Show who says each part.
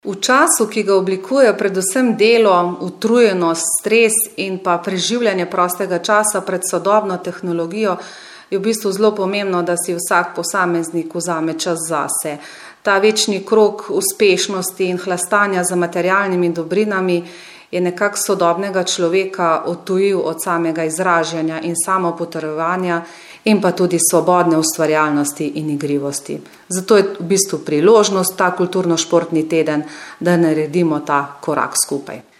Speaker 1: V času, ki ga oblikuje predvsem delo, utrujenost, stres in pa preživljanje prostega časa pred sodobno tehnologijo, je v bistvu zelo pomembno, da si vsak posameznik vzame čas zase. Ta večni krog uspešnosti in hlastanja za materialnimi dobrinami je nekako sodobnega človeka odtujil od samega izražanja in samopotrjevanja in pa tudi svobodne ustvarjalnosti in igrivosti. Zato je v bistvu priložnost ta kulturno-športni teden, da naredimo ta korak skupaj.